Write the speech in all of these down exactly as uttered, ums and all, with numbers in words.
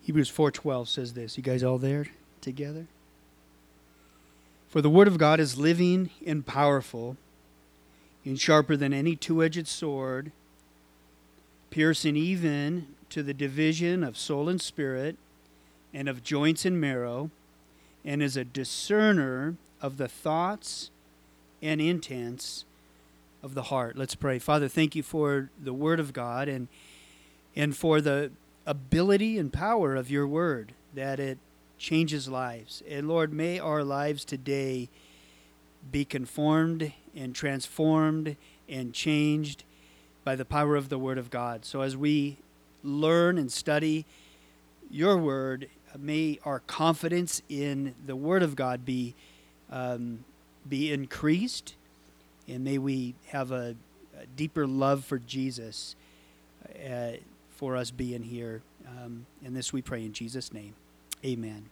Hebrews four twelve says this. You guys all there together? For the word of God is living and powerful and sharper than any two-edged sword, piercing even to the division of soul and spirit and of joints and marrow, and is a discerner of the thoughts and intents of the heart. Let's pray. Father, thank you for the word of God and and for the ability and power of your word, that it changes lives. And Lord, may our lives today be conformed and transformed and changed by the power of the word of God. So as we learn and study your word, may our confidence in the word of God be um, be increased, and may we have a, a deeper love for Jesus uh, for us being here. Um, and this we pray in Jesus' name. Amen.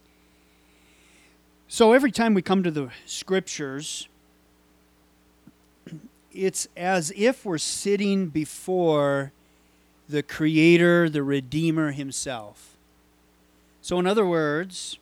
So every time we come to the scriptures, it's as if we're sitting before the Creator, the Redeemer himself. So in other words,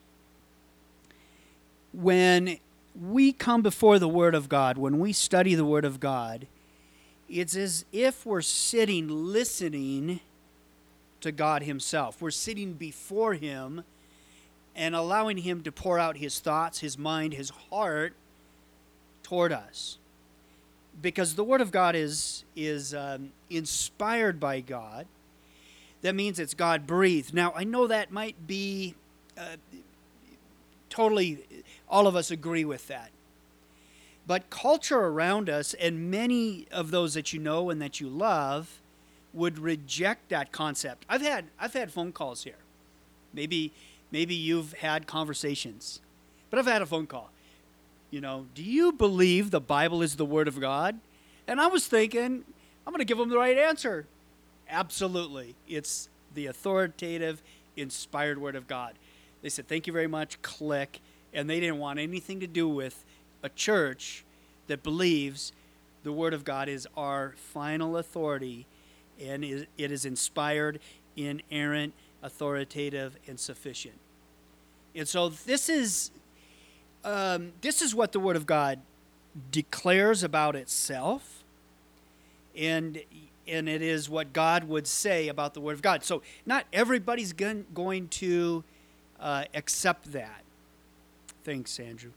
when we come before the Word of God, when we study the Word of God, it's as if we're sitting listening to God himself. We're sitting before him and allowing him to pour out his thoughts, his mind, his heart toward us. Because the Word of God is, is um, inspired by God. That means it's God-breathed. Now, I know that might be uh, totally, all of us agree with that. But culture around us, and many of those that you know and that you love, would reject that concept. I've had I've had phone calls here. Maybe maybe you've had conversations. But I've had a phone call. You know, do you believe the Bible is the Word of God? And I was thinking, I'm going to give them the right answer. Absolutely. It's the authoritative, inspired Word of God. They said, thank you very much, click. And they didn't want anything to do with a church that believes the Word of God is our final authority, and it is inspired, inerrant, authoritative, and sufficient. And so this is um, this is what the Word of God declares about itself, and and it is what God would say about the Word of God. So not everybody's going going to uh, accept that. Thanks, Andrew.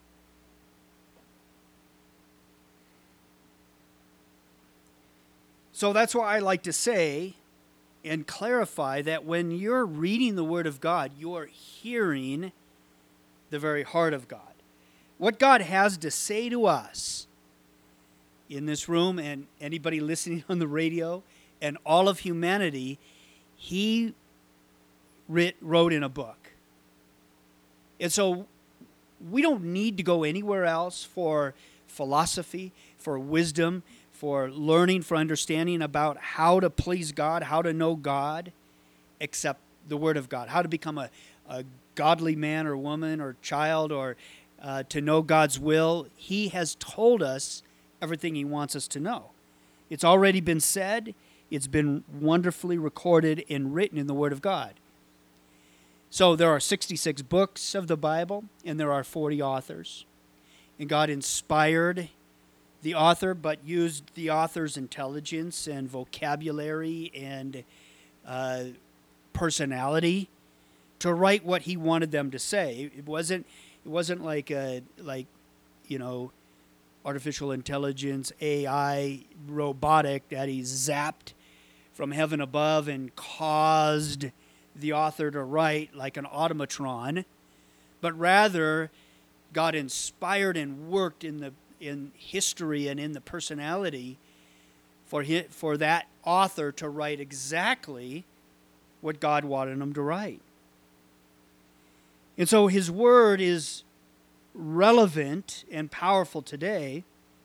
So that's why I like to say and clarify that when you're reading the Word of God, you're hearing the very heart of God. What God has to say to us in this room, and anybody listening on the radio, and all of humanity, he writ, wrote in a book. And so we don't need to go anywhere else for philosophy, for wisdom, for learning, for understanding about how to please God, how to know God, except the Word of God, how to become a, a godly man or woman or child, or uh, to know God's will. He has told us everything he wants us to know. It's already been said. It's been wonderfully recorded and written in the Word of God. So there are sixty-six books of the Bible, and there are forty authors. And God inspired the author, but used the author's intelligence and vocabulary and uh, personality to write what he wanted them to say. It wasn't. It wasn't like a like, you know, artificial intelligence, A I, robotic that he zapped from heaven above and caused the author to write like an automatron, but rather God inspired and worked in the in history and in the personality for his, for that author to write exactly what God wanted him to write. And so his word is relevant and powerful today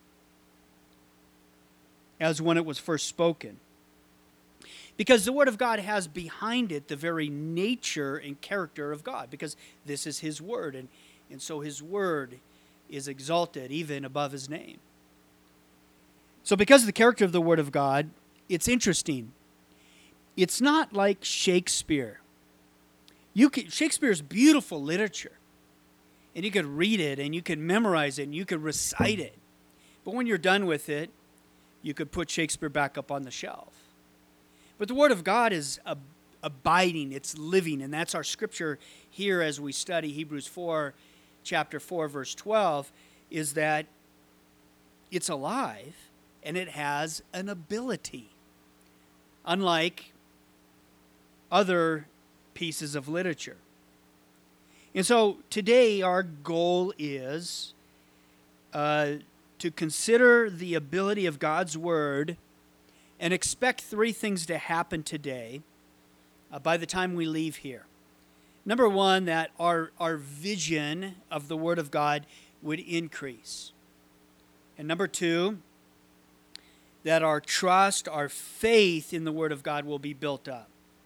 as when it was first spoken. Because the Word of God has behind it the very nature and character of God, because this is his word, and, and so his word is exalted even above his name. So because of the character of the Word of God, it's interesting. It's not like Shakespeare. You can, Shakespeare's beautiful literature, and you could read it, and you could memorize it, and you could recite it. But when you're done with it, you could put Shakespeare back up on the shelf. But the Word of God is ab- abiding, it's living, and that's our scripture here as we study Hebrews four, chapter four, verse twelve, is that it's alive, and it has an ability. Unlike other pieces of literature. And so today our goal is uh, to consider the ability of God's Word and expect three things to happen today uh, by the time we leave here. Number one, that our, our vision of the Word of God would increase. And number two, that our trust, our faith in the Word of God will be built up.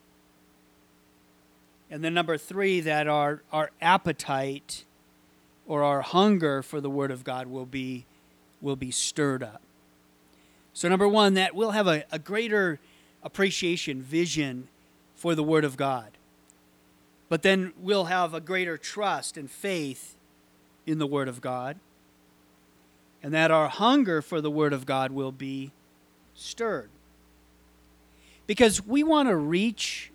And then number three, that our, our appetite or our hunger for the Word of God will be, will be stirred up. So number one, that we'll have a, a greater appreciation, vision for the Word of God. But then we'll have a greater trust and faith in the Word of God. And that our hunger for the Word of God will be stirred. Because we want to reach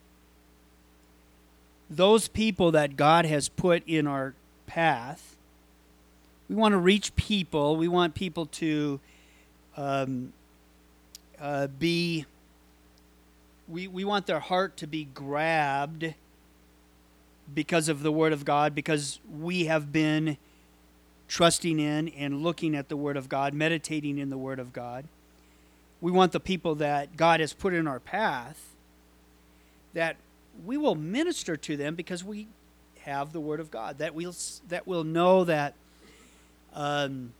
those people that God has put in our path. We want to reach people. We want people to um, uh, be, we, we want their heart to be grabbed because of the Word of God, because we have been trusting in and looking at the Word of God, meditating in the Word of God. We want the people that God has put in our path, that we will minister to them because we have the Word of God, that we'll that we'll know that um,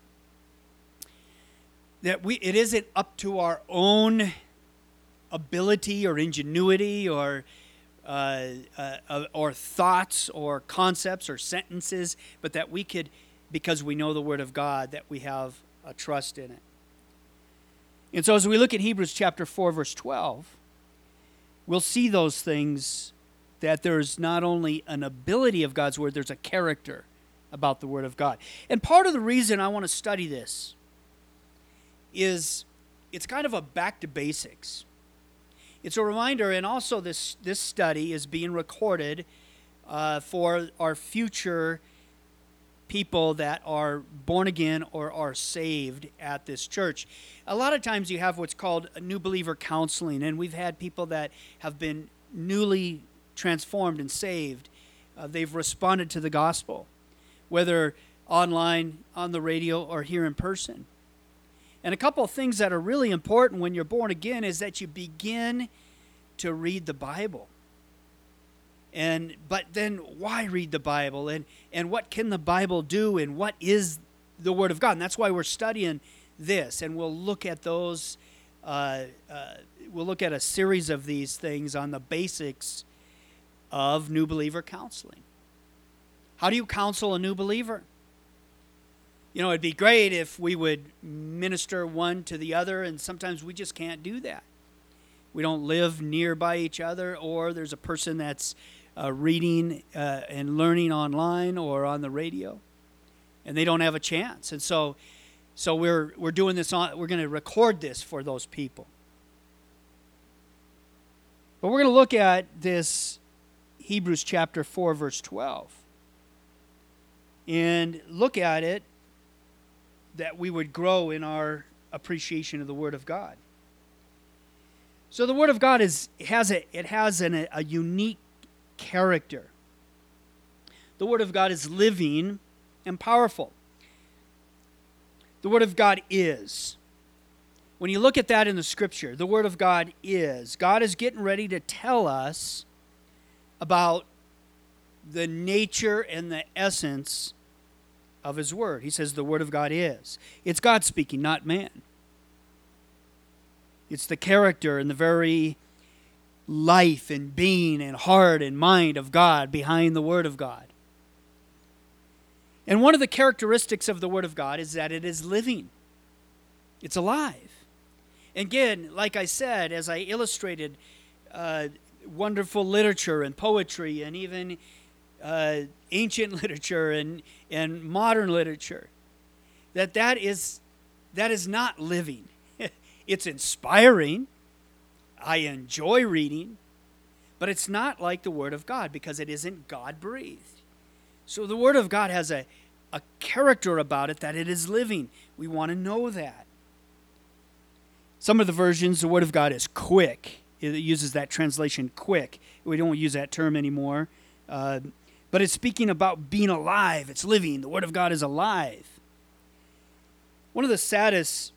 that we it isn't up to our own ability or ingenuity or uh, uh, or thoughts or concepts or sentences, but that we could, because we know the Word of God, that we have a trust in it. And so as we look at Hebrews chapter four, verse twelve, we'll see those things, that there's not only an ability of God's Word, there's a character about the Word of God. And part of the reason I want to study this is it's kind of a back to basics. It's a reminder, and also this, this study is being recorded uh, for our future people that are born again or are saved at this church. A lot of times you have what's called a new believer counseling, and we've had people that have been newly transformed and saved. Uh, they've responded to the gospel, whether online, on the radio, or here in person. And a couple of things that are really important when you're born again is that you begin to read the Bible. And but then why read the Bible, and, and what can the Bible do, and what is the Word of God? And that's why we're studying this, and we'll look at those, uh, uh, we'll look at a series of these things on the basics of new believer counseling. How do you counsel a new believer? You know, it'd be great if we would minister one to the other, and sometimes we just can't do that. We don't live nearby each other, or there's a person that's uh, reading uh, and learning online or on the radio, and they don't have a chance. And so, so we're we're doing this on. We're going to record this for those people. But we're going to look at this Hebrews chapter four, verse twelve, and look at it that we would grow in our appreciation of the Word of God. So the Word of God is has a it has an, a unique character. The Word of God is living and powerful. The Word of God is. When you look at that in the Scripture, the Word of God is. God is getting ready to tell us about the nature and the essence of His Word. He says the Word of God is. It's God speaking, not man. It's the character and the very life and being and heart and mind of God behind the Word of God. And one of the characteristics of the Word of God is that it is living. It's alive. And again, like I said, as I illustrated, uh, wonderful literature and poetry and even uh, ancient literature and, and modern literature, that that is, that is not living. It's inspiring. I enjoy reading, but it's not like the Word of God because it isn't God-breathed. So the Word of God has a, a character about it that it is living. We want to know that. Some of the versions, the Word of God is quick. It uses that translation, quick. We don't use that term anymore. Uh, but it's speaking about being alive. It's living. The Word of God is alive. One of the saddest,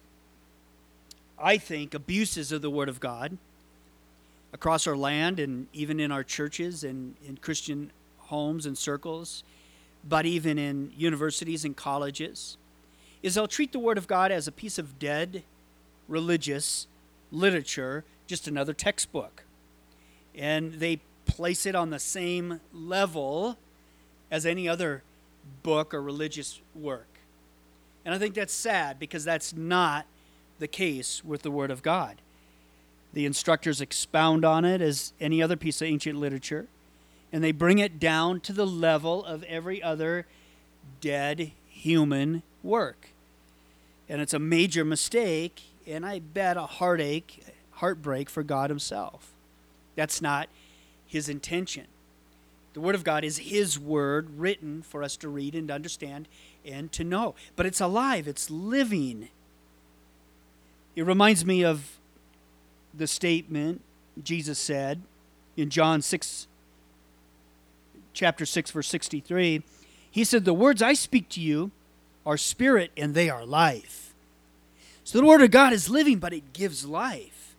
I think, abuses of the Word of God across our land and even in our churches and in Christian homes and circles, but even in universities and colleges, is they'll treat the Word of God as a piece of dead religious literature, just another textbook. And they place it on the same level as any other book or religious work. And I think that's sad because that's not the case with the Word of God. The instructors expound on it as any other piece of ancient literature, and they bring it down to the level of every other dead human work. And it's a major mistake, and I bet a heartache, heartbreak for God himself. That's not his intention. The Word of God is his word written for us to read and to understand and to know. But it's alive. It's living. It reminds me of the statement Jesus said in John six, chapter six, verse sixty-three. He said, "The words I speak to you are spirit and they are life." So the Word of God is living, but it gives life.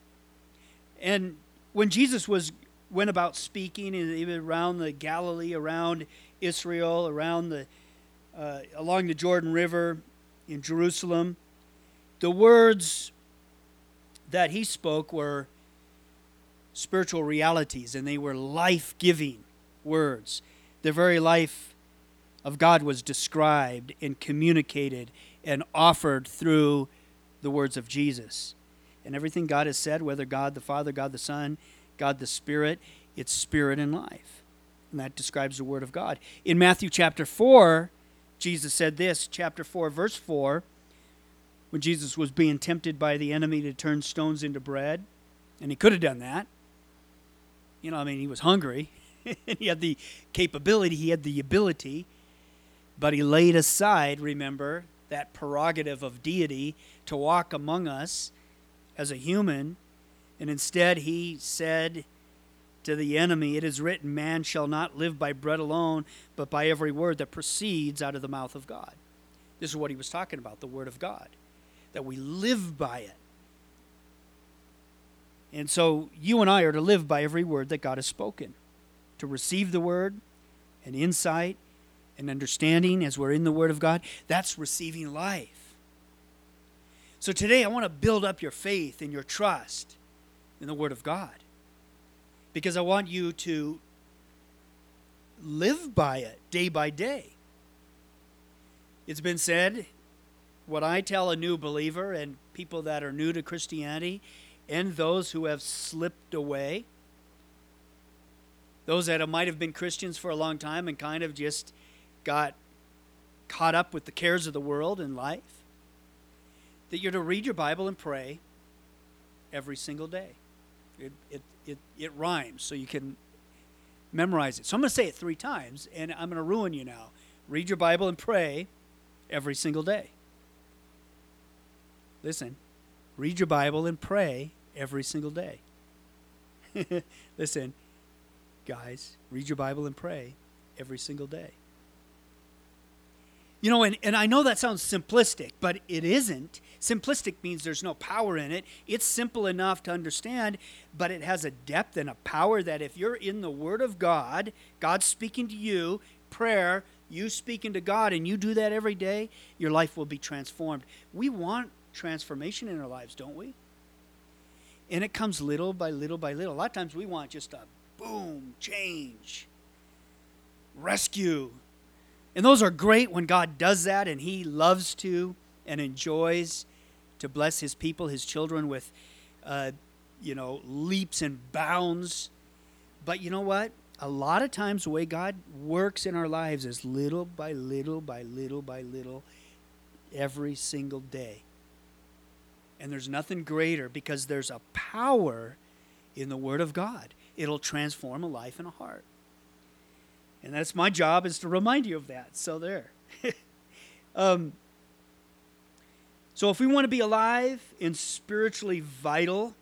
And when Jesus was went about speaking, even around the Galilee, around Israel, around the uh, along the Jordan River in Jerusalem, the words that he spoke were spiritual realities, and they were life-giving words. The very life of God was described and communicated and offered through the words of Jesus. And everything God has said, whether God the Father, God the Son, God the Spirit, it's spirit and life. And that describes the Word of God. In Matthew chapter four, Jesus said this, chapter four, verse four, when Jesus was being tempted by the enemy to turn stones into bread, and he could have done that. You know, I mean, he was hungry, and he had the capability, he had the ability, but he laid aside, remember, that prerogative of deity to walk among us as a human, and instead he said to the enemy, "It is written, man shall not live by bread alone, but by every word that proceeds out of the mouth of God." This is what he was talking about, the Word of God, that we live by it. And so you and I are to live by every word that God has spoken, to receive the Word and insight and understanding as we're in the Word of God. That's receiving life. So today I want to build up your faith and your trust in the Word of God, because I want you to live by it day by day. It's been said, what I tell a new believer and people that are new to Christianity and those who have slipped away, those that might have been Christians for a long time and kind of just got caught up with the cares of the world and life, that you're to read your Bible and pray every single day. It, it, it, it rhymes, so you can memorize it. So I'm going to say it three times, and I'm going to ruin you now. Read your Bible and pray every single day. Listen, read your Bible and pray every single day. Listen, guys, read your Bible and pray every single day. You know, and, and I know that sounds simplistic, but it isn't. Simplistic means there's no power in it. It's simple enough to understand, but it has a depth and a power that if you're in the Word of God, God's speaking to you, prayer, you speaking to God, and you do that every day, your life will be transformed. We want transformation in our lives, don't we? And it comes little by little by little. A lot of times we want just a boom, change, rescue. And those are great when God does that, and he loves to and enjoys to bless his people, his children, with uh, you know, leaps and bounds. But you know what? A lot of times the way God works in our lives is little by little by little by little every single day. And there's nothing greater because there's a power in the Word of God. It'll transform a life and a heart. And that's my job, is to remind you of that. So there. um, so if we want to be alive and spiritually vital,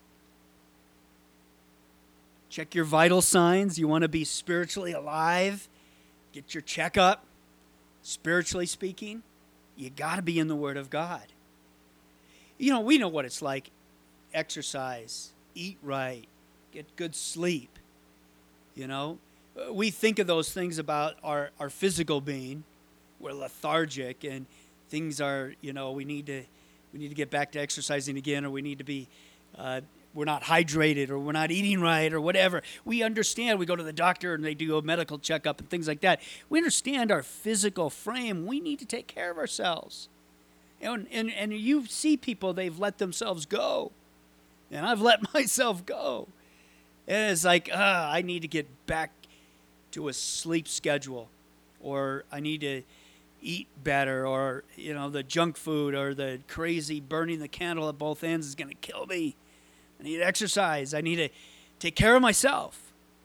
check your vital signs. You want to be spiritually alive, get your checkup, spiritually speaking, you got to be in the Word of God. You know, we know what it's like. Exercise, eat right, get good sleep. You know, we think of those things about our, our physical being. We're lethargic and things are, you know, we need to we need to get back to exercising again, or we need to be, uh, we're not hydrated, or we're not eating right, or whatever. We understand. We go to the doctor and they do a medical checkup and things like that. We understand our physical frame. We need to take care of ourselves. And, and, and you see people, they've let themselves go. And I've let myself go. And it's like, ah, I need to get back to a sleep schedule. Or I need to eat better. Or, you know, the junk food or the crazy burning the candle at both ends is going to kill me. I need to exercise. I need to take care of myself.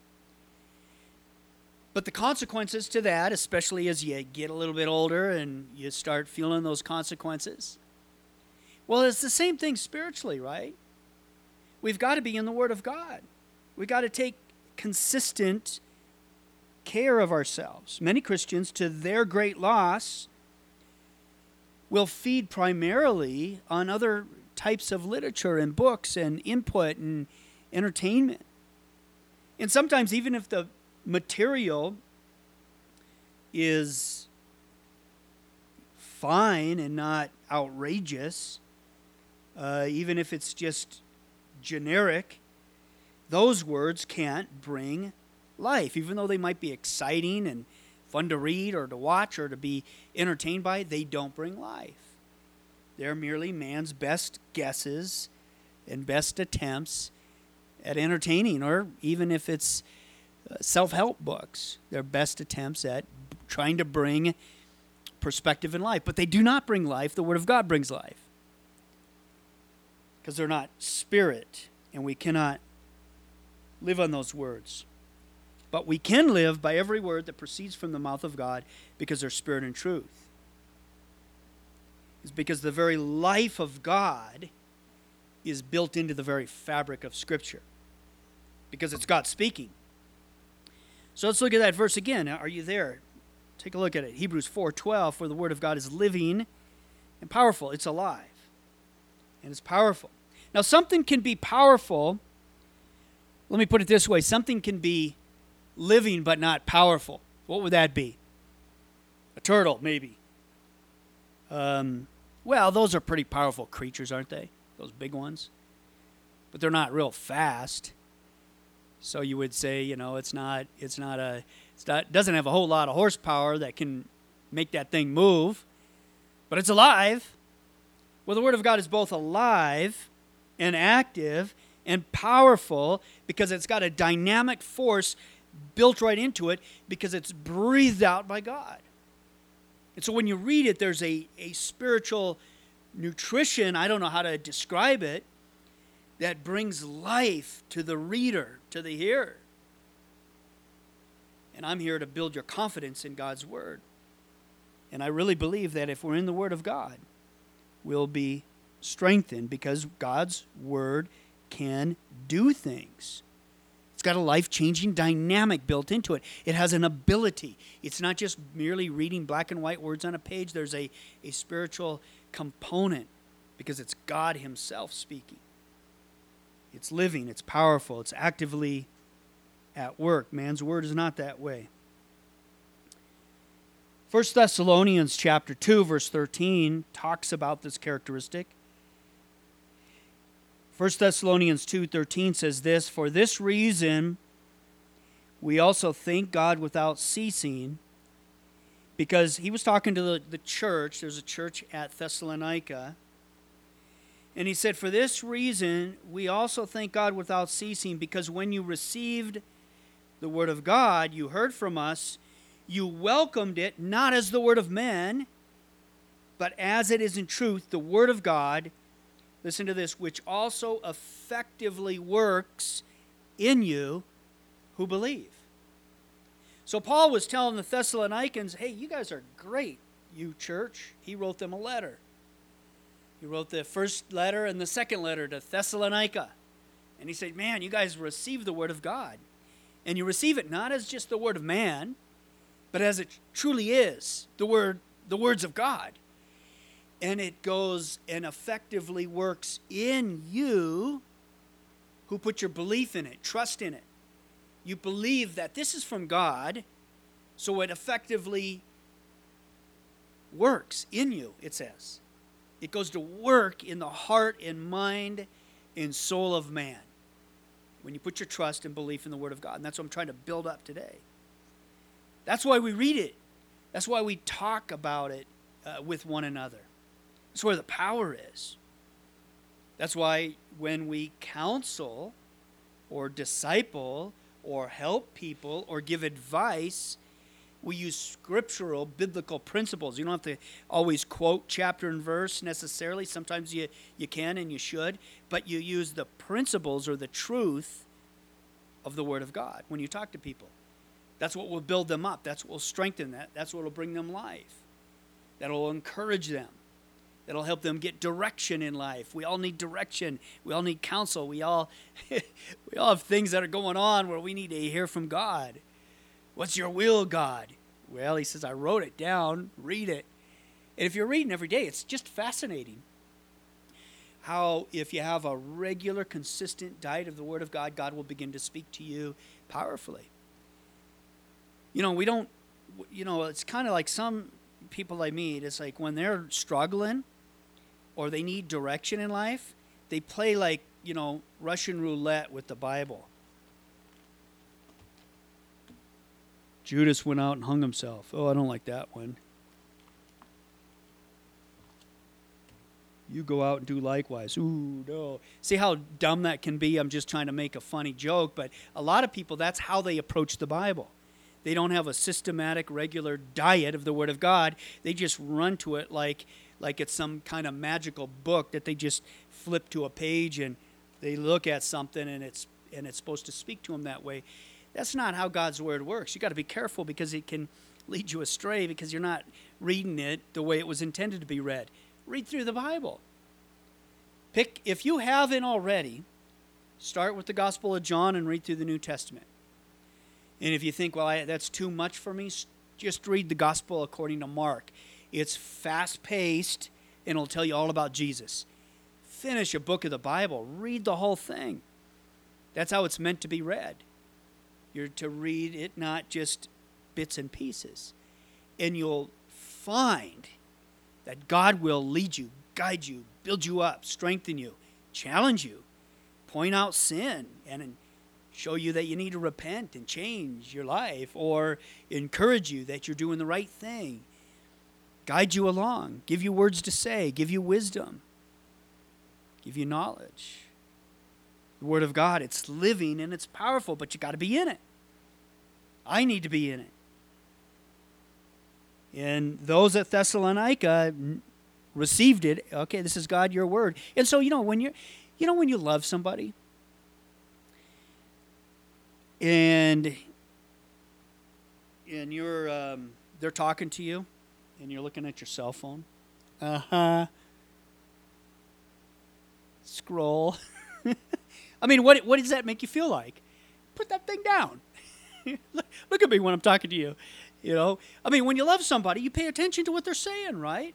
But the consequences to that, especially as you get a little bit older and you start feeling those consequences, well, it's the same thing spiritually, right? We've got to be in the Word of God. We've got to take consistent care of ourselves. Many Christians, to their great loss, will feed primarily on other types of literature and books and input and entertainment. And sometimes even if the material is fine and not outrageous, uh, even if it's just generic, those words can't bring life. Even though they might be exciting and fun to read or to watch or to be entertained by, they don't bring life. They're merely man's best guesses and best attempts at entertaining, or even if it's self-help books, their best attempts at trying to bring perspective in life. But they do not bring life. The Word of God brings life. Because they're not spirit, and we cannot live on those words. But we can live by every word that proceeds from the mouth of God, because they're spirit and truth. It's because the very life of God is built into the very fabric of Scripture. Because it's God speaking. So let's look at that verse again. Are you there? Take a look at it. Hebrews four twelve, for the Word of God is living and powerful. It's alive. And it's powerful. Now, something can be powerful. Let me put it this way. Something can be living but not powerful. What would that be? A turtle, maybe. Um, well, those are pretty powerful creatures, aren't they? Those big ones. But they're not real fast. So you would say, you know, it's not, it's not a, it's not, doesn't have a whole lot of horsepower that can make that thing move, but it's alive. Well, the Word of God is both alive and active and powerful because it's got a dynamic force built right into it because it's breathed out by God. And so when you read it, there's a, a spiritual nutrition, I don't know how to describe it, that brings life to the reader, to the hearer. And I'm here to build your confidence in God's Word. And I really believe that if we're in the Word of God, we'll be strengthened because God's Word can do things. It's got a life-changing dynamic built into it. It has an ability. It's not just merely reading black and white words on a page. There's a, a spiritual component because it's God Himself speaking. It's living, it's powerful, it's actively at work. Man's word is not that way. First Thessalonians chapter two, verse thirteen talks about this characteristic. First Thessalonians two thirteen says this, for this reason we also thank God without ceasing, because he was talking to the, the church. There's a church at Thessalonica. And he said, for this reason, we also thank God without ceasing, because when you received the word of God, you heard from us, you welcomed it not as the word of men, but as it is in truth, the word of God, listen to this, which also effectively works in you who believe. So Paul was telling the Thessalonians, hey, you guys are great, you church. He wrote them a letter. He wrote the first letter and the second letter to Thessalonica. And he said, man, you guys receive the word of God. And you receive it not as just the word of man, but as it truly is, the word, the words of God. And it goes and effectively works in you who put your belief in it, trust in it. You believe that this is from God, so it effectively works in you, it says. It goes to work in the heart and mind and soul of man when you put your trust and belief in the Word of God. And that's what I'm trying to build up today. That's why we read it. That's why we talk about it uh, with one another. That's where the power is. That's why when we counsel or disciple or help people or give advice, we use scriptural, biblical principles. You don't have to always quote chapter and verse necessarily. Sometimes you, you can and you should. But you use the principles or the truth of the Word of God when you talk to people. That's what will build them up. That's what will strengthen that. That's what will bring them life. That will encourage them. That'll help them get direction in life. We all need direction. We all need counsel. We all, we all have things that are going on where we need to hear from God. What's your will, God? Well, he says, I wrote it down. Read it. And if you're reading every day, it's just fascinating how if you have a regular, consistent diet of the Word of God, God will begin to speak to you powerfully. You know, we don't, you know, it's kind of like some people I meet, it's like when they're struggling or they need direction in life, they play like, you know, Russian roulette with the Bible. Judas went out and hung himself. Oh, I don't like that one. You go out and do likewise. Ooh, no. See how dumb that can be? I'm just trying to make a funny joke, but a lot of people, that's how they approach the Bible. They don't have a systematic, regular diet of the Word of God. They just run to it like, like it's some kind of magical book that they just flip to a page and they look at something and it's and it's supposed to speak to them that way. That's not how God's Word works. You got to be careful because it can lead you astray because you're not reading it the way it was intended to be read. Read through the Bible. Pick, if you haven't already, start with the Gospel of John and read through the New Testament. And if you think, well, I, that's too much for me, just read the Gospel according to Mark. It's fast-paced, and it'll tell you all about Jesus. Finish a book of the Bible. Read the whole thing. That's how it's meant to be read. You're to read it, not just bits and pieces. And you'll find that God will lead you, guide you, build you up, strengthen you, challenge you, point out sin, and show you that you need to repent and change your life, or encourage you that you're doing the right thing, guide you along, give you words to say, give you wisdom, give you knowledge. The Word of God, it's living and it's powerful, but you got to be in it. I need to be in it. And those at Thessalonica received it. Okay, this is God, your word. And so, you know, when you you know when you love somebody and and you're um, they're talking to you and you're looking at your cell phone. Uh-huh. Scroll. I mean, what what does that make you feel like? Put that thing down. look, look at me when I'm talking to you. You know, I mean, when you love somebody, you pay attention to what they're saying, right?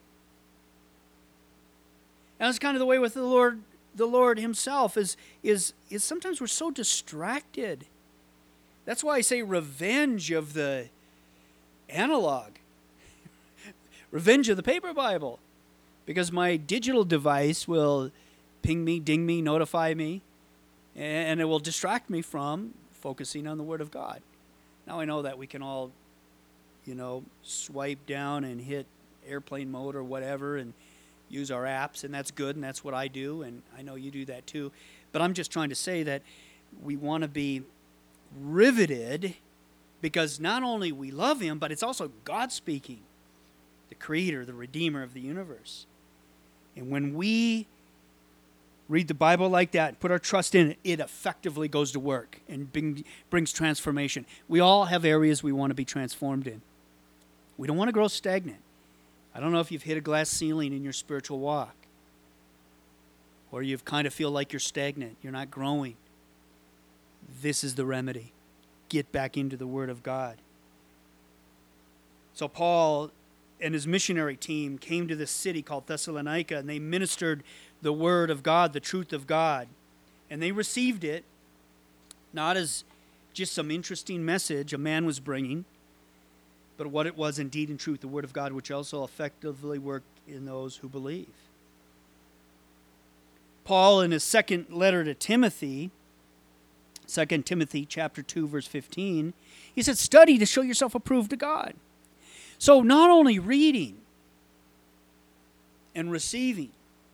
And that's kind of the way with the Lord. The Lord Himself is is is sometimes we're so distracted. That's why I say revenge of the analog, revenge of the paper Bible, because my digital device will ping me, ding me, notify me, and it will distract me from focusing on the Word of God. Now I know that we can all, you know, swipe down and hit airplane mode or whatever and use our apps, and that's good, and that's what I do, and I know you do that too. But I'm just trying to say that we want to be riveted because not only we love him, but it's also God speaking, the creator, the redeemer of the universe. And when we read the Bible like that and put our trust in it, it effectively goes to work and bring, brings transformation. We all have areas we want to be transformed in. We don't want to grow stagnant. I don't know if you've hit a glass ceiling in your spiritual walk, or you've kind of feel like you're stagnant, you're not growing. This is the remedy. Get back into the Word of God. So Paul and his missionary team came to this city called Thessalonica, and they ministered the Word of God, the truth of God. And they received it not as just some interesting message a man was bringing, but what it was indeed in truth, the Word of God, which also effectively worked in those who believe. Paul, in his second letter to Timothy, Second Timothy chapter two, verse fifteen, he said, study to show yourself approved to God. So not only reading and receiving,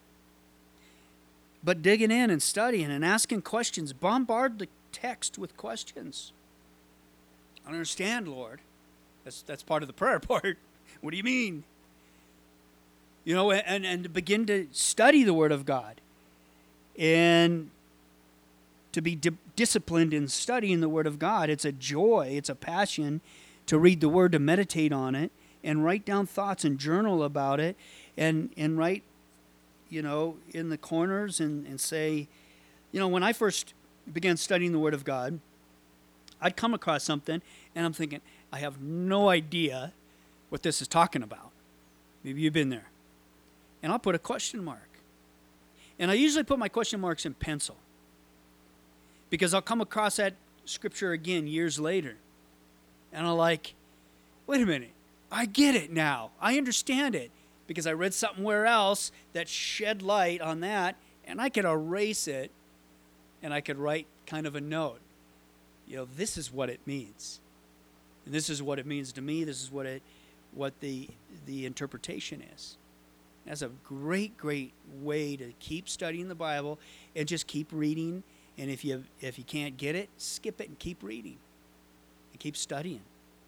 but digging in and studying and asking questions. Bombard the text with questions. I don't understand, Lord. That's that's part of the prayer part. What do you mean? You know, and, and to begin to study the Word of God. And to be di- disciplined in studying the Word of God. It's a joy, it's a passion to read the Word, to meditate on it, and write down thoughts and journal about it, and, and write, you know, in the corners and, and say, you know, when I first began studying the Word of God, I'd come across something, and I'm thinking, I have no idea what this is talking about. Maybe you've been there. And I'll put a question mark. And I usually put my question marks in pencil, because I'll come across that scripture again years later. And I'm like, wait a minute, I get it now. I understand it. Because I read somewhere else that shed light on that, and I could erase it, and I could write kind of a note. You know, this is what it means. And this is what it means to me. This is what it, what the the interpretation is. That's a great, great way to keep studying the Bible and just keep reading. And if you if you can't get it, skip it and keep reading and keep studying.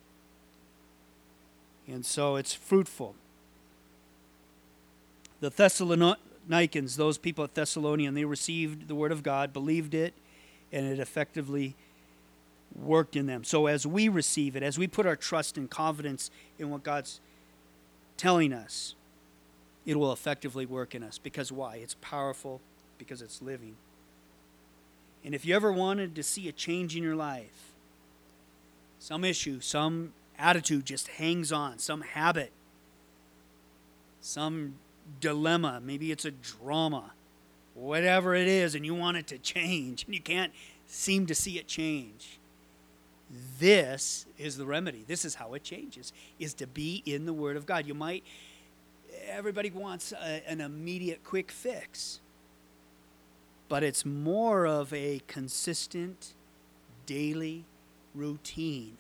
And so it's fruitful. The Thessalonians, those people at Thessalonian, they received the Word of God, believed it, and it effectively worked in them. So as we receive it, as we put our trust and confidence in what God's telling us, it will effectively work in us. Because why? It's powerful, because it's living. And if you ever wanted to see a change in your life, some issue, some attitude just hangs on, some habit, some dilemma, maybe it's a drama, whatever it is, and you want it to change, and you can't seem to see it change, this is the remedy. This is how it changes, is to be in the Word of God. You might, everybody wants a, an immediate quick fix. But it's more of a consistent, daily routine.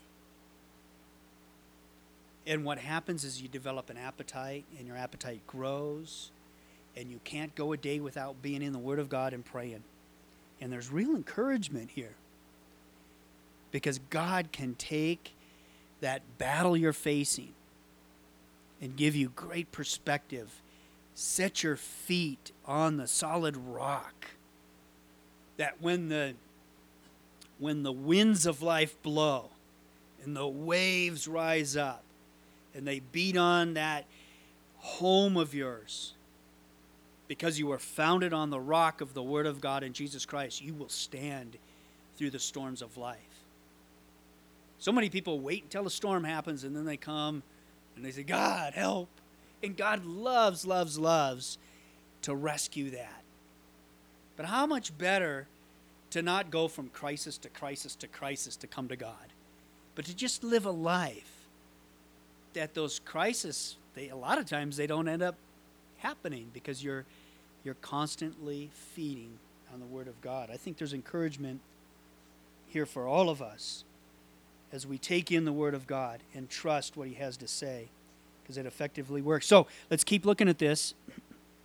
And what happens is you develop an appetite, and your appetite grows, and you can't go a day without being in the Word of God and praying. And there's real encouragement here, because God can take that battle you're facing and give you great perspective, set your feet on the solid rock, that when the when the winds of life blow and the waves rise up and they beat on that home of yours, because you are founded on the rock of the Word of God in Jesus Christ, you will stand through the storms of life. So many people wait until the storm happens, and then they come and they say, God, help. And God loves, loves, loves to rescue that. But how much better to not go from crisis to crisis to crisis to come to God, but to just live a life that those crises, they, a lot of times they don't end up happening, because you're you're constantly feeding on the Word of God. I think there's encouragement here for all of us as we take in the Word of God and trust what He has to say, because it effectively works. So let's keep looking at this.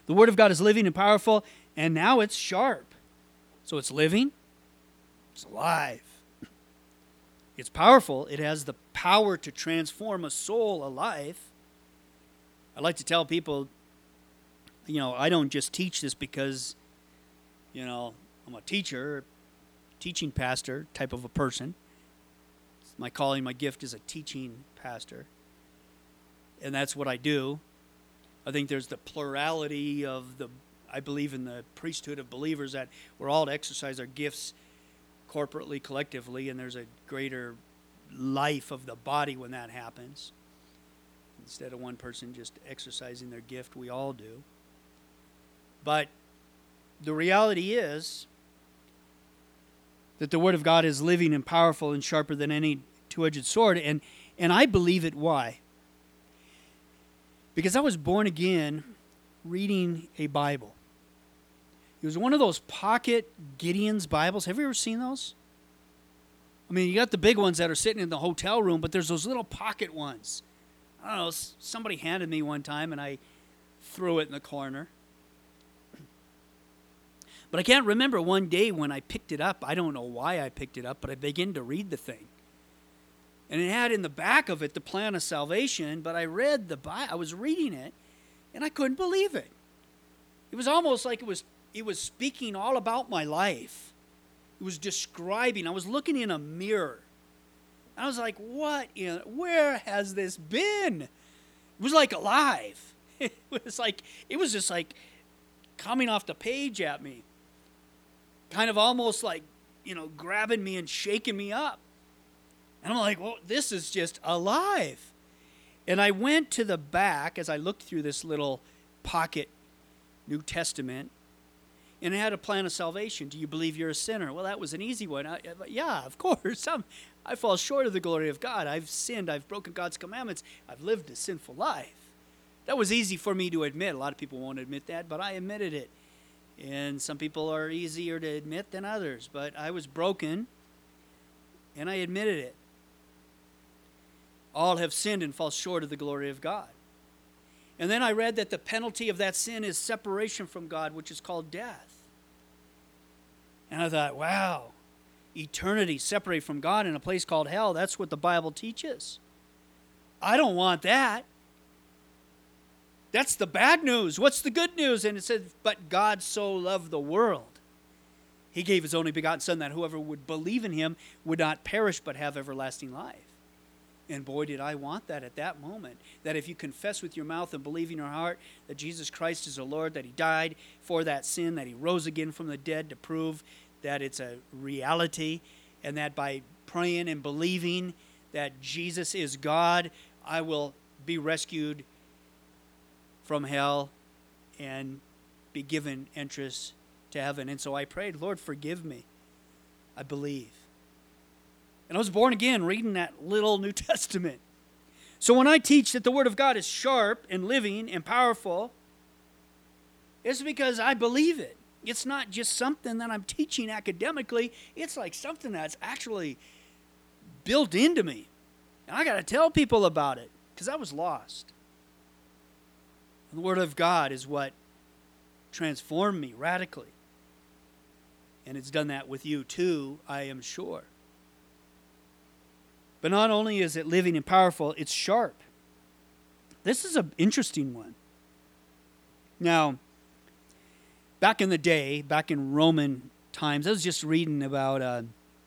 The Word of God is living and powerful, and now it's sharp. So it's living, it's alive. It's powerful. It has the power to transform a soul, a life. I like to tell people, you know, I don't just teach this because, you know, I'm a teacher, teaching pastor type of a person. My calling, my gift is a teaching pastor. And that's what I do. I think there's the plurality of the, I believe in the priesthood of believers, that we're all to exercise our gifts corporately, collectively, and there's a greater life of the body when that happens. Instead of one person just exercising their gift, we all do. But the reality is that the Word of God is living and powerful and sharper than any two-edged sword. And, and I believe it. Why? Because I was born again reading a Bible. It was one of those pocket Gideon's Bibles. Have you ever seen those? I mean, you got the big ones that are sitting in the hotel room, but there's those little pocket ones. I don't know, somebody handed me one time, and I threw it in the corner. But I can't remember one day when I picked it up. I don't know why I picked it up, but I began to read the thing. And it had in the back of it the plan of salvation, but I read the Bible, I was reading it, and I couldn't believe it. It was almost like it was it was speaking all about my life. It was describing. I was looking in a mirror. I was like, what in, where has this been? It was like alive. It was like, it was just like coming off the page at me. Kind of almost like, you know, grabbing me and shaking me up. And I'm like, well, this is just alive. And I went to the back as I looked through this little pocket New Testament, and it had a plan of salvation. Do you believe you're a sinner? Well, that was an easy one. I, yeah, of course. I'm, I fall short of the glory of God. I've sinned. I've broken God's commandments. I've lived a sinful life. That was easy for me to admit. A lot of people won't admit that, but I admitted it. And some people are easier to admit than others. But I was broken, and I admitted it. All have sinned and fall short of the glory of God. And then I read that the penalty of that sin is separation from God, which is called death. And I thought, wow, eternity separated from God in a place called hell, that's what the Bible teaches. I don't want that. That's the bad news. What's the good news? And it says, but God so loved the world. He gave his only begotten Son, that whoever would believe in him would not perish but have everlasting life. And boy, did I want that at that moment. That if you confess with your mouth and believe in your heart that Jesus Christ is the Lord, that he died for that sin, that he rose again from the dead to prove that it's a reality, and that by praying and believing that Jesus is God, I will be rescued from hell and be given entrance to heaven. And so I prayed, Lord, forgive me. I believe. And I was born again reading that little New Testament. So when I teach that the Word of God is sharp and living and powerful, it's because I believe it. It's not just something that I'm teaching academically. It's like something that's actually built into me. And I got to tell people about it because I was lost. And the Word of God is what transformed me radically. And it's done that with you too, I am sure. But not only is it living and powerful, it's sharp. This is an interesting one. Now, back in the day, back in Roman times, I was just reading about, uh,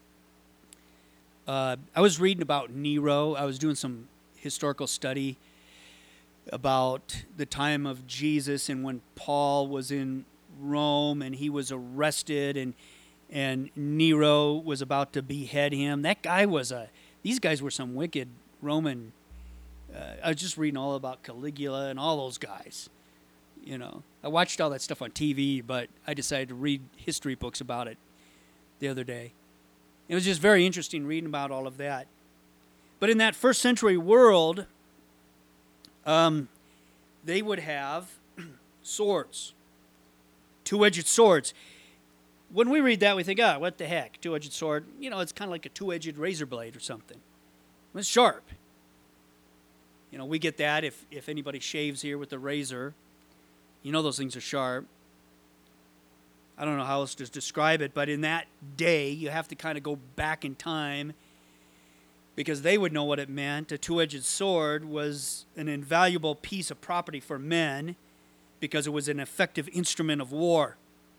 uh, I was reading about Nero. I was doing some historical study about the time of Jesus and when Paul was in Rome and he was arrested and and Nero was about to behead him. That guy was a, these guys were some wicked Roman, uh, I was just reading all about Caligula and all those guys. You know, I watched all that stuff on T V, but I decided to read history books about it the other day. It was just very interesting reading about all of that. But in that first century world, um, they would have swords, two-edged swords. When we read that, we think, ah, what the heck, two-edged sword? You know, it's kind of like a two-edged razor blade or something. It's sharp. You know, we get that if, if anybody shaves here with a razor. You know those things are sharp. I don't know how else to describe it, but in that day, you have to kind of go back in time because they would know what it meant. A two-edged sword was an invaluable piece of property for men because it was an effective instrument of war.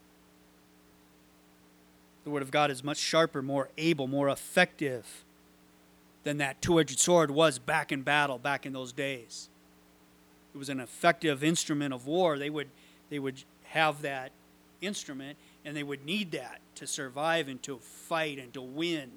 The Word of God is much sharper, more able, more effective than that two-edged sword was back in battle, back in those days. It was an effective instrument of war. They would, they would have that instrument, and they would need that to survive and to fight and to win.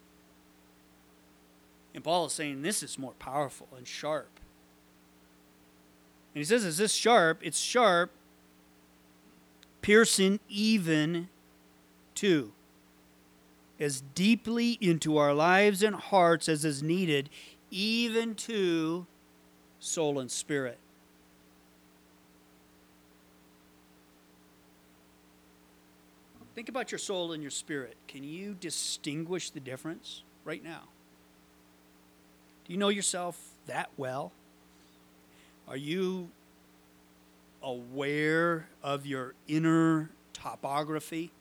And Paul is saying this is more powerful and sharp. And he says, is this sharp? It's sharp, piercing even to, as deeply into our lives and hearts as is needed, even to soul and spirit. Think about your soul and your spirit. Can you distinguish the difference right now? Do you know yourself that well? Are you aware of your inner topography?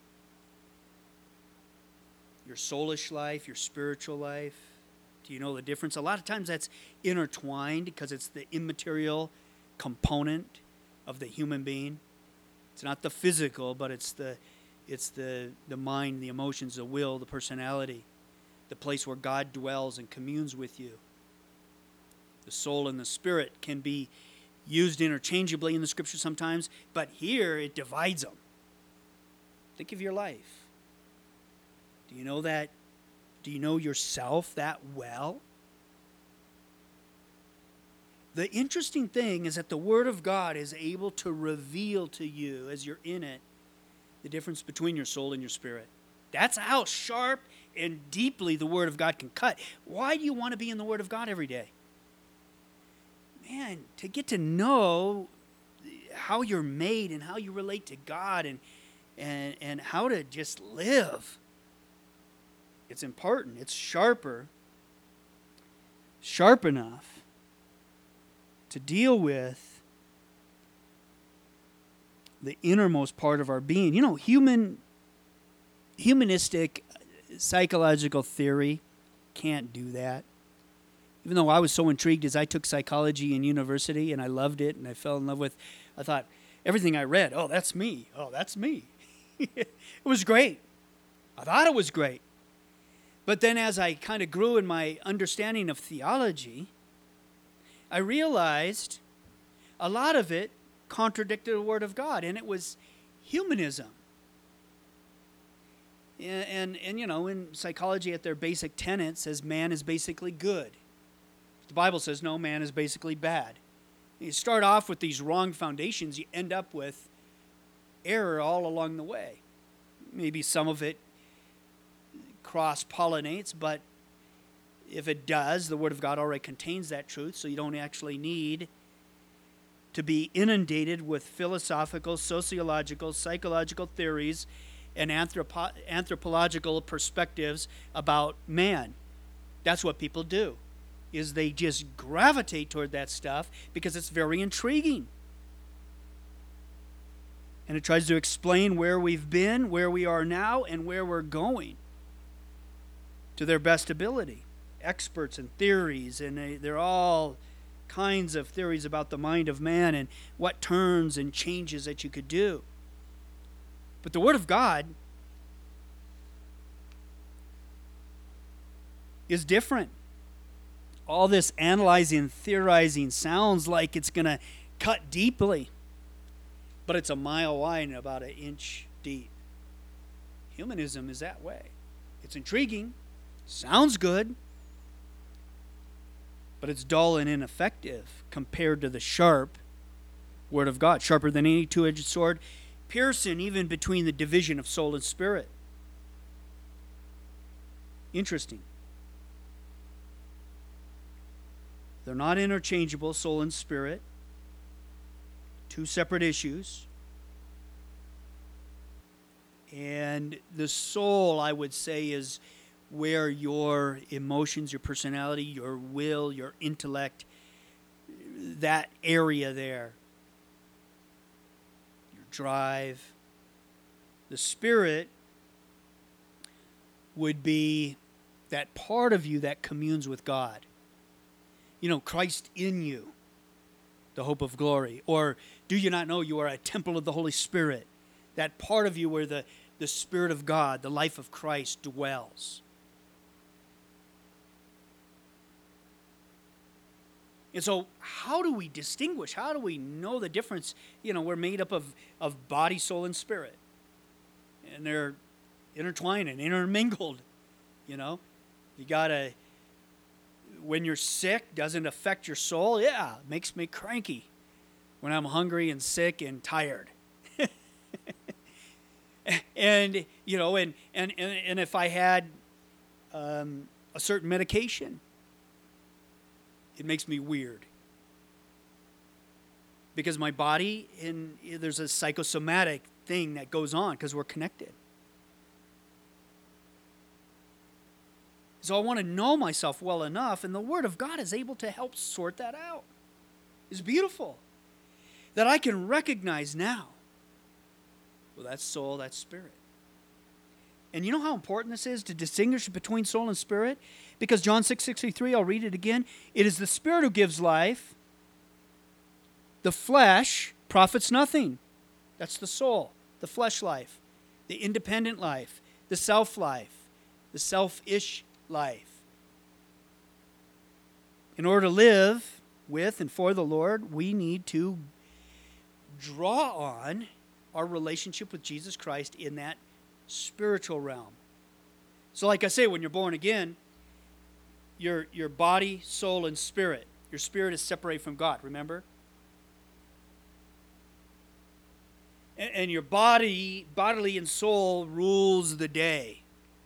Your soulish life, your spiritual life? Do you know the difference? A lot of times that's intertwined because it's the immaterial component of the human being. It's not the physical, but it's the it's the, the mind, the emotions, the will, the personality, the place where God dwells and communes with you. The soul and the spirit can be used interchangeably in the Scripture sometimes, but here it divides them. Think of your life. Do you know that? Do you know yourself that well? The interesting thing is that the Word of God is able to reveal to you, as you're in it, the difference between your soul and your spirit. That's how sharp and deeply the Word of God can cut. Why do you want to be in the Word of God every day? Man, to get to know how you're made and how you relate to God and and and how to just live. It's important. It's sharper, sharp enough to deal with the innermost part of our being. You know, human, humanistic psychological theory can't do that. Even though I was so intrigued as I took psychology in university and I loved it and I fell in love with, I thought everything I read, oh, that's me. Oh, that's me. It was great. I thought it was great. But then as I kind of grew in my understanding of theology, I realized a lot of it contradicted the Word of God, and it was humanism. And, and, and you know, in psychology at their basic tenet says man is basically good. The Bible says no, man is basically bad. You start off with these wrong foundations, you end up with error all along the way. Maybe some of it cross-pollinates, but if it does, the Word of God already contains that truth, so you don't actually need to be inundated with philosophical, sociological, psychological theories and anthropo- anthropological perspectives about man. That's what people do, is they just gravitate toward that stuff because it's very intriguing. And it tries to explain where we've been, where we are now, and where we're going to their best ability. Experts and theories, and they, they're all kinds of theories about the mind of man and what turns and changes that you could do. But the Word of God is different. All this analyzing, theorizing sounds like it's going to cut deeply, but it's a mile wide and about an inch deep. Humanism is that way. It's intriguing, sounds good, but it's dull and ineffective compared to the sharp Word of God, sharper than any two-edged sword, piercing even between the division of soul and spirit. Interesting. They're not interchangeable, soul and spirit. Two separate issues. And the soul, I would say, is where your emotions, your personality, your will, your intellect, that area there. drive. The Spirit would be that part of you that communes with God. You know, Christ in you, the hope of glory. Or do you not know you are a temple of the Holy Spirit? That part of you where the, the Spirit of God, the life of Christ dwells. And so how do we distinguish? How do we know the difference? You know, we're made up of, of body, soul, and spirit. And they're intertwined and intermingled, you know. You got to, when you're sick, doesn't affect your soul. Yeah, it makes me cranky when I'm hungry and sick and tired. and, you know, and, and, and, and if I had um, a certain medication, it makes me weird. Because my body, and there's a psychosomatic thing that goes on because we're connected. So I want to know myself well enough, and the Word of God is able to help sort that out. It's beautiful. That I can recognize now, well, that's soul, that's spirit. And you know how important this is to distinguish between soul and spirit? Because John six sixty-three, I'll read it again. It is the Spirit who gives life. The flesh profits nothing. That's the soul, the flesh life, the independent life, the self life, the selfish life. In order to live with and for the Lord, we need to draw on our relationship with Jesus Christ in that spiritual realm. So like I say, when you're born again, your, your body, soul, and spirit, your spirit is separated from God, remember? And, and your body, bodily and soul rules the day.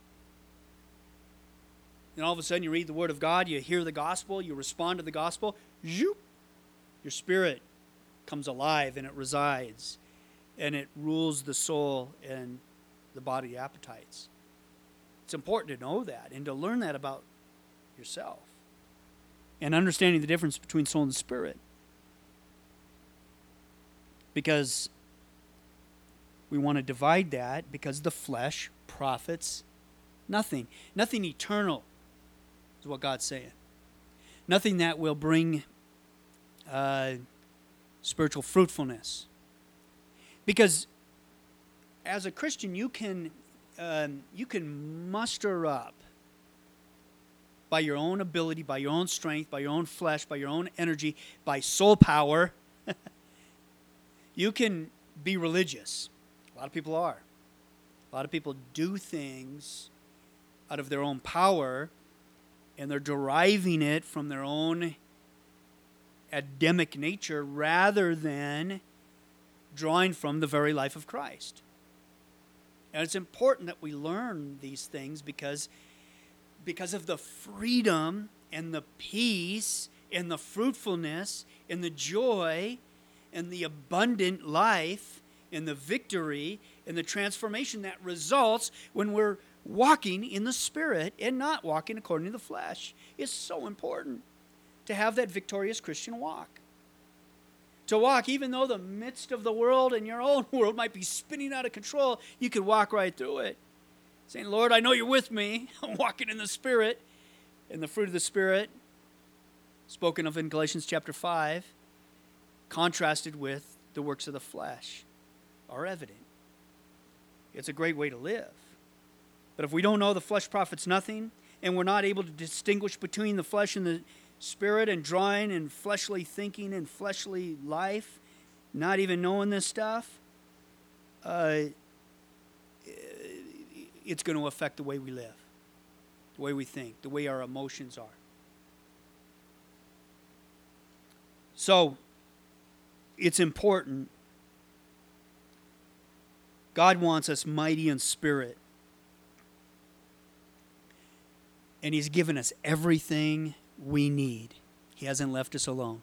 And all of a sudden you read the Word of God, you hear the gospel, you respond to the gospel, zoop, your spirit comes alive and it resides. And it rules the soul and the body appetites. It's important to know that and to learn that about yourself. And understanding the difference between soul and spirit. Because we want to divide that because the flesh profits nothing. Nothing eternal is what God's saying. Nothing that will bring uh, spiritual fruitfulness. Because as a Christian, you can um, you can muster up by your own ability, by your own strength, by your own flesh, by your own energy, by soul power. You can be religious. A lot of people are. A lot of people do things out of their own power, and they're deriving it from their own Adamic nature rather than drawing from the very life of Christ. And it's important that we learn these things because, because of the freedom and the peace and the fruitfulness and the joy and the abundant life and the victory and the transformation that results when we're walking in the Spirit and not walking according to the flesh. It's so important to have that victorious Christian walk. To walk, even though the midst of the world and your own world might be spinning out of control, you could walk right through it. Saying, Lord, I know you're with me. I'm walking in the Spirit. And the fruit of the Spirit, spoken of in Galatians chapter five, contrasted with the works of the flesh, are evident. It's a great way to live. But if we don't know the flesh profits nothing, and we're not able to distinguish between the flesh and the Spirit and drawing and fleshly thinking and fleshly life, not even knowing this stuff, uh, it's going to affect the way we live, the way we think, the way our emotions are. So, it's important. God wants us mighty in spirit. And He's given us everything we need. He hasn't left us alone.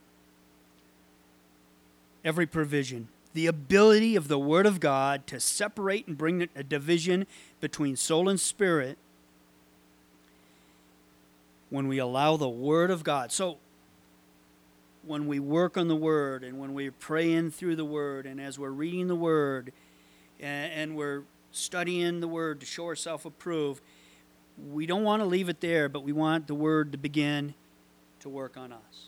Every provision. The ability of the Word of God to separate and bring a division between soul and spirit when we allow the Word of God. So, when we work on the Word and when we're praying through the Word and as we're reading the Word and, and we're studying the Word to show ourselves approved, we don't want to leave it there, but we want the Word to begin to work on us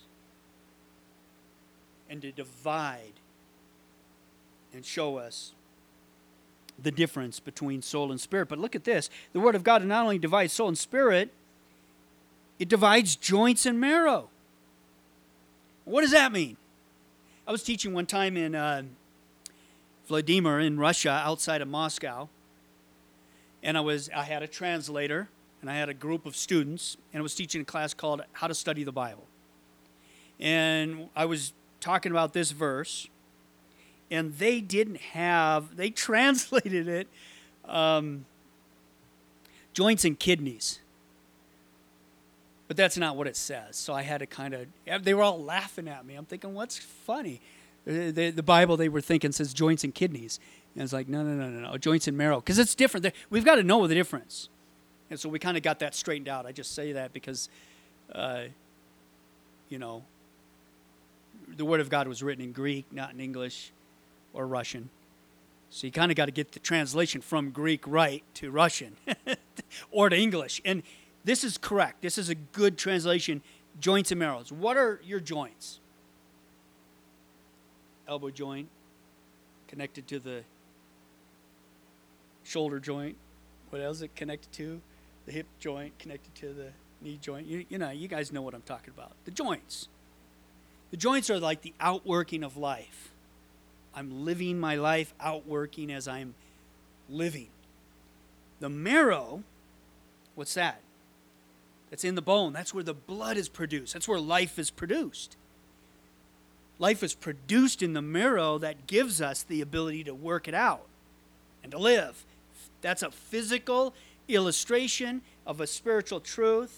and to divide and show us the difference between soul and spirit. But look at this. The Word of God not only divides soul and spirit, it divides joints and marrow. What does that mean? I was teaching one time in uh, Vladimir in Russia, outside of Moscow, and I was I had a translator, and I had a group of students, and I was teaching a class called How to Study the Bible. And I was talking about this verse, and they didn't have, they translated it, um, joints and kidneys. But that's not what it says. So I had to kind of, they were all laughing at me. I'm thinking, what's funny? The, the, the Bible, they were thinking, says joints and kidneys. And it's like, no, no, no, no, no, joints and marrow. Because it's different. We've got to know the difference. And so we kind of got that straightened out. I just say that because, uh, you know, the Word of God was written in Greek, not in English or Russian. So you kind of got to get the translation from Greek right to Russian or to English. And this is correct. This is a good translation. Joints and marrows. What are your joints? Elbow joint connected to the shoulder joint. What else is it connected to? The hip joint connected to the knee joint. You, you know, you guys know what I'm talking about. The joints. The joints are like the outworking of life. I'm living my life outworking as I'm living. The marrow, what's that? That's in the bone. That's where the blood is produced. That's where life is produced. Life is produced in the marrow that gives us the ability to work it out and to live. That's a physical illustration of a spiritual truth.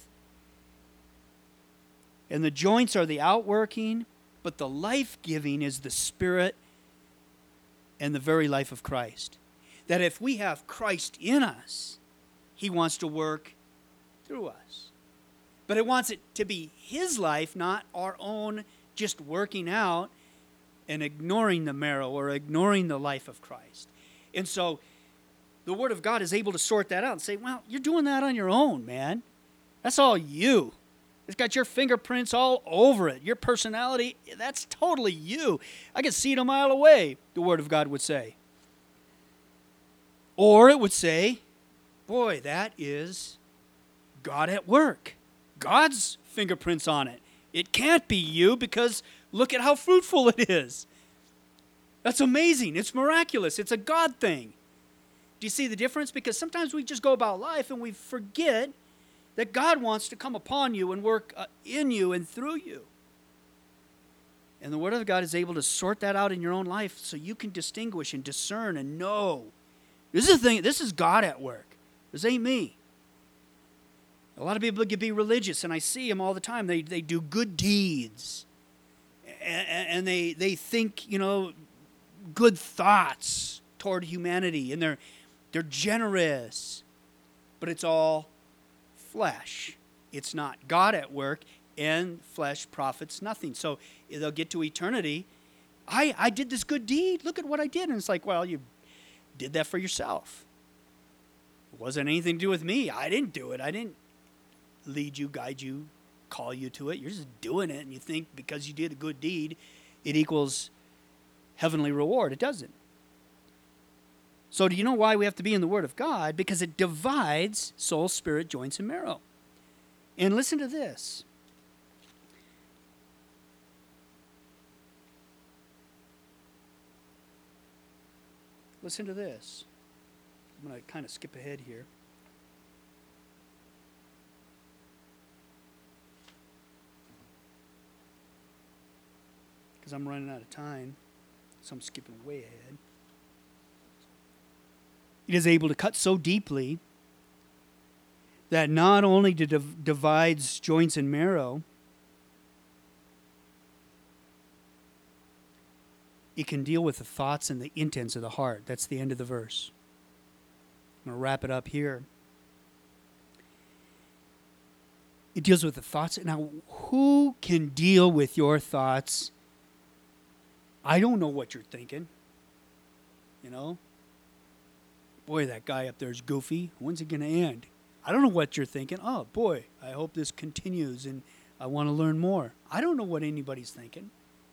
And the joints are the outworking, but the life-giving is the spirit and the very life of Christ. That if we have Christ in us, He wants to work through us. But it wants it to be His life, not our own just working out and ignoring the marrow or ignoring the life of Christ. And so the Word of God is able to sort that out and say, well, you're doing that on your own, man. That's all you. It's got your fingerprints all over it. Your personality, that's totally you. I can see it a mile away, the Word of God would say. Or it would say, boy, that is God at work. God's fingerprints on it. It can't be you because look at how fruitful it is. That's amazing. It's miraculous. It's a God thing. Do you see the difference? Because sometimes we just go about life and we forget that God wants to come upon you and work uh, in you and through you. And the Word of God is able to sort that out in your own life so you can distinguish and discern and know. This is the thing. This is God at work. This ain't me. A lot of people can be religious, and I see them all the time. They they do good deeds, and, and they they think, you know, good thoughts toward humanity, and they're they're generous, but it's all flesh. It's not God at work, and flesh profits nothing. So they'll get to eternity. I I did this good deed. Look at what I did, and it's like, well, you did that for yourself. It wasn't anything to do with me. I didn't do it. I didn't lead you, guide you, call you to it. You're just doing it, and you think because you did a good deed, it equals heavenly reward. It doesn't. So do you know why we have to be in the Word of God? Because it divides soul, spirit, joints, and marrow. And listen to this. Listen to this. I'm going to kind of skip ahead here. Because I'm running out of time, so I'm skipping way ahead. It is able to cut so deeply that not only it div- divides joints and marrow, it can deal with the thoughts and the intents of the heart. That's the end of the verse. I'm going to wrap it up here. It deals with the thoughts. Now, who can deal with your thoughts? I don't know what you're thinking. You know? Boy, that guy up there is goofy. When's it going to end? I don't know what you're thinking. Oh, boy, I hope this continues and I want to learn more. I don't know what anybody's thinking.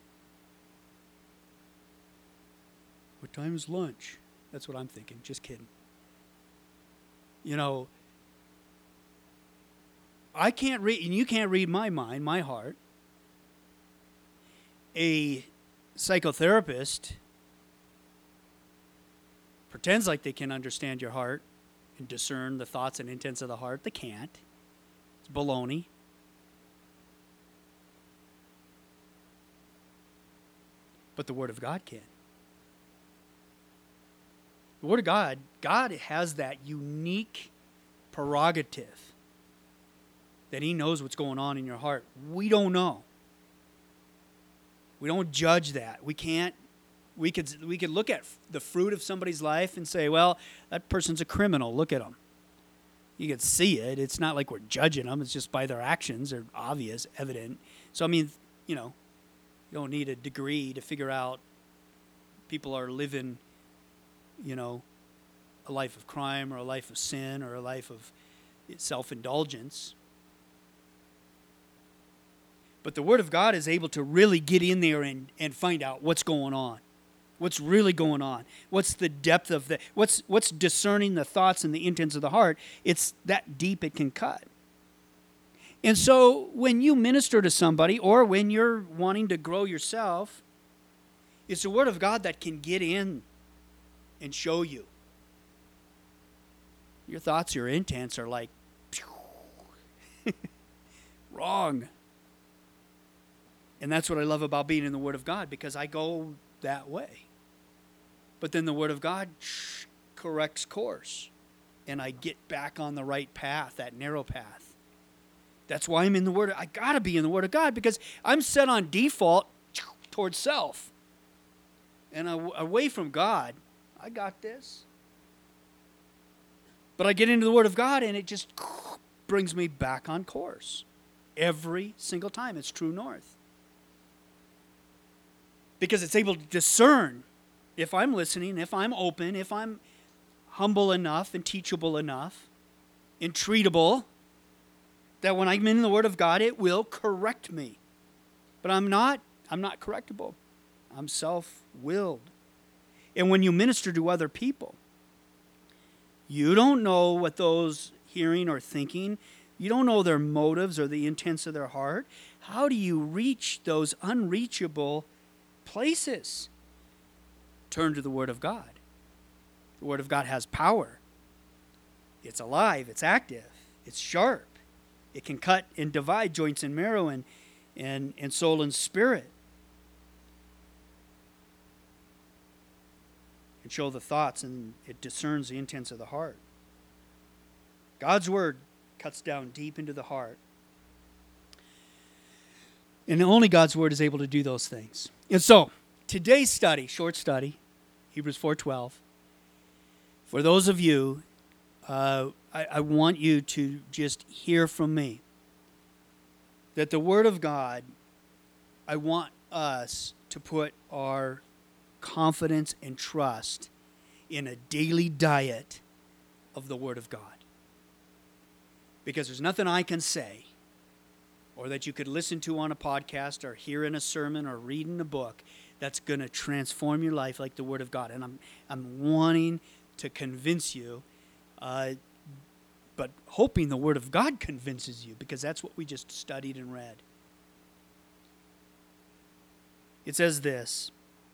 What time is lunch? That's what I'm thinking. Just kidding. You know, I can't read, and you can't read my mind, my heart. A psychotherapist pretends like they can understand your heart and discern the thoughts and intents of the heart. They can't. It's baloney. But the Word of God can. The Word of God, God has that unique prerogative that He knows what's going on in your heart. We don't know. We don't judge that. We can't. We could we could look at the fruit of somebody's life and say, well, that person's a criminal. Look at them. You can see it. It's not like we're judging them. It's just by their actions. They're obvious, evident. So, I mean, you know, you don't need a degree to figure out people are living, you know, a life of crime or a life of sin or a life of self-indulgence. But the Word of God is able to really get in there and, and find out what's going on. What's really going on? What's the depth of the, what's what's discerning the thoughts and the intents of the heart? It's that deep it can cut. And so when you minister to somebody or when you're wanting to grow yourself, it's the Word of God that can get in and show you. Your thoughts, your intents are like, wrong. And that's what I love about being in the Word of God, because I go that way. But then the Word of God corrects course, and I get back on the right path, that narrow path. That's why I'm in the Word. I got to be in the Word of God, because I'm set on default towards self. And away from God, I got this. But I get into the Word of God, and it just brings me back on course. Every single time. It's true north. Because it's able to discern if I'm listening, if I'm open, if I'm humble enough and teachable enough and treatable, that when I'm in the Word of God, it will correct me. But I'm not, I'm not correctable. I'm self-willed. And when you minister to other people, you don't know what those hearing or thinking, you don't know their motives or the intents of their heart. How do you reach those unreachable places? Turn to the Word of God. The Word of God has power. It's alive. It's active. It's sharp. It can cut and divide joints and marrow and, and, and soul and spirit. And show the thoughts, and it discerns the intents of the heart. God's Word cuts down deep into the heart. And only God's Word is able to do those things. And so, today's study, short study, Hebrews four twelve. For those of you, uh, I, I want you to just hear from me that the Word of God, I want us to put our confidence and trust in a daily diet of the Word of God. Because there's nothing I can say or that you could listen to on a podcast or hear in a sermon or read in a book that's going to transform your life like the Word of God. And I'm I'm wanting to convince you, uh, but hoping the Word of God convinces you, because that's what we just studied and read. It says this.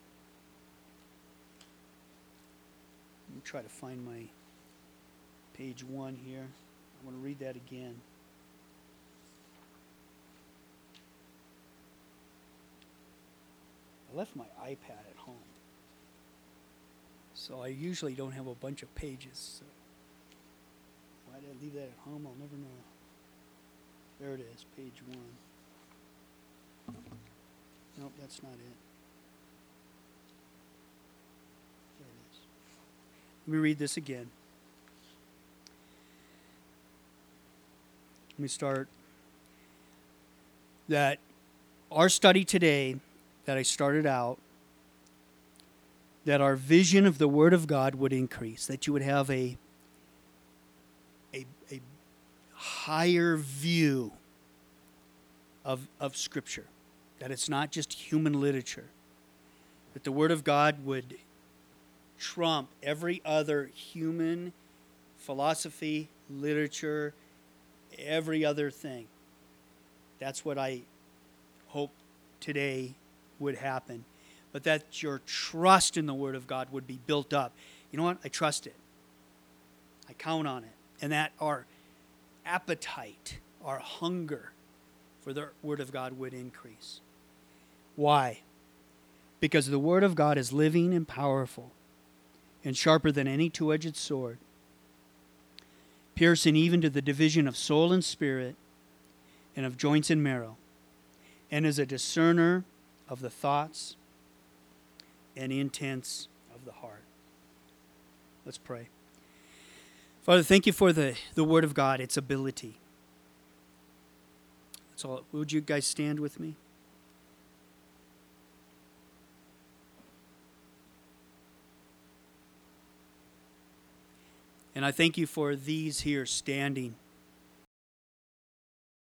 Let me try to find my page one here. I want to read that again. I left my iPad at home, so I usually don't have a bunch of pages. So why did I leave that at home? I'll never know. There it is, page one. Nope, that's not it. There it is. Let me read this again. Let me start that our study today, that I started out, that our vision of the Word of God would increase, that you would have a, a, a higher view of, of Scripture, that it's not just human literature, that the Word of God would trump every other human philosophy, literature, every other thing. That's what I hope today would happen. But that your trust in the Word of God would be built up. You know what? I trust it. I count on it. And that our appetite, our hunger for the Word of God would increase. Why? Because the Word of God is living and powerful and sharper than any two-edged sword, piercing even to the division of soul and spirit and of joints and marrow, and is a discerner of the thoughts and intents of the heart. Let's pray. Father, thank you for the, the Word of God, its ability. That's all. Would you guys stand with me? And I thank you for these here standing